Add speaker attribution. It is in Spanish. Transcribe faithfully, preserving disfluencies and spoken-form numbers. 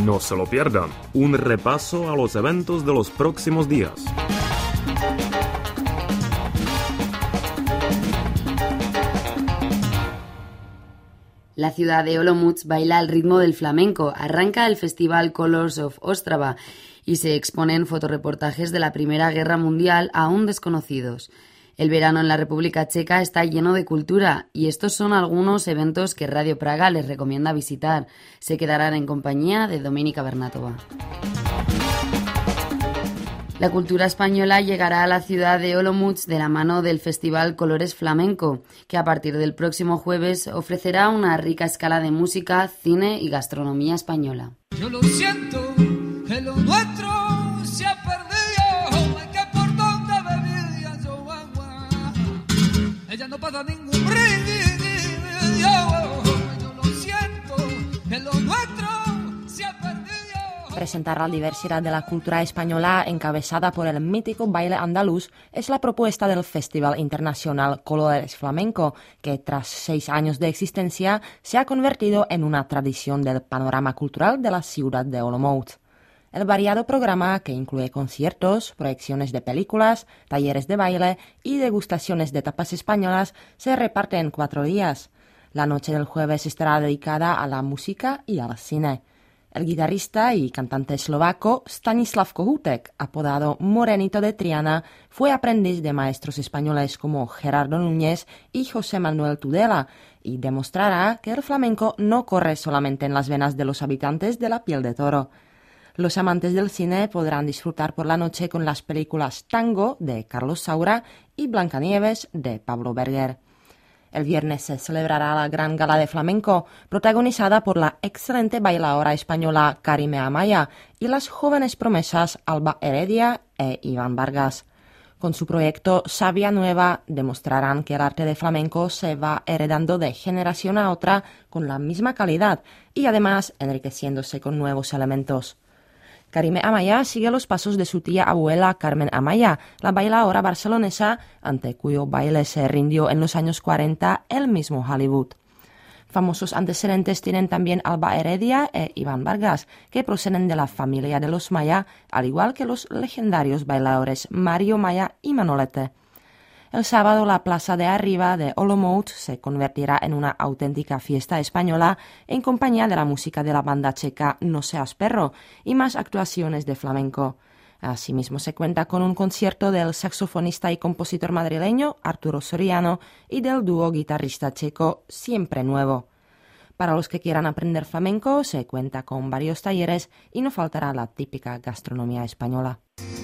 Speaker 1: No se lo pierdan, un repaso a los eventos de los próximos días.
Speaker 2: La ciudad de Olomouc baila al ritmo del flamenco. Arranca el festival Colors of Ostrava y se exponen fotoreportajes de la Primera Guerra Mundial aún desconocidos. El verano en la República Checa está lleno de cultura y estos son algunos eventos que Radio Praga les recomienda visitar. Se quedarán en compañía de Dominika Bernatova. La cultura española llegará a la ciudad de Olomouc de la mano del Festival Colores Flamenco, que a partir del próximo jueves ofrecerá una rica escala de música, cine y gastronomía española.
Speaker 3: Yo lo siento, que lo nuestro se ha perdido, es que por donde bebía yo agua, ella no pasa ningún brillo, yo lo siento, que lo nuestro se ha perdido.
Speaker 4: Presentar la diversidad de la cultura española encabezada por el mítico baile andaluz es la propuesta del Festival Internacional Colores Flamenco, que tras seis años de existencia se ha convertido en una tradición del panorama cultural de la ciudad de Olomouc. El variado programa, que incluye conciertos, proyecciones de películas, talleres de baile y degustaciones de tapas españolas, se reparte en cuatro días. La noche del jueves estará dedicada a la música y al cine. El guitarrista y cantante eslovaco Stanislav Kohoutek, apodado Morenito de Triana, fue aprendiz de maestros españoles como Gerardo Núñez y José Manuel Tudela y demostrará que el flamenco no corre solamente en las venas de los habitantes de la piel de toro. Los amantes del cine podrán disfrutar por la noche con las películas Tango de Carlos Saura y Blancanieves de Pablo Berger. El viernes se celebrará la gran gala de flamenco, protagonizada por la excelente bailadora española Karime Amaya y las jóvenes promesas Alba Heredia e Iván Vargas. Con su proyecto Savia Nueva demostrarán que el arte de flamenco se va heredando de generación a otra con la misma calidad y además enriqueciéndose con nuevos elementos. Karime Amaya sigue los pasos de su tía abuela Carmen Amaya, la bailadora barcelonesa ante cuyo baile se rindió en los años cuarenta el mismo Hollywood. Famosos antecedentes tienen también Alba Heredia e Iván Vargas, que proceden de la familia de los Maya, al igual que los legendarios bailadores Mario Maya y Manolete. El sábado la plaza de arriba de Olomouc se convertirá en una auténtica fiesta española en compañía de la música de la banda checa No Seas Perro y más actuaciones de flamenco. Asimismo se cuenta con un concierto del saxofonista y compositor madrileño Arturo Soriano y del dúo guitarrista checo Siempre Nuevo. Para los que quieran aprender flamenco se cuenta con varios talleres y no faltará la típica gastronomía española.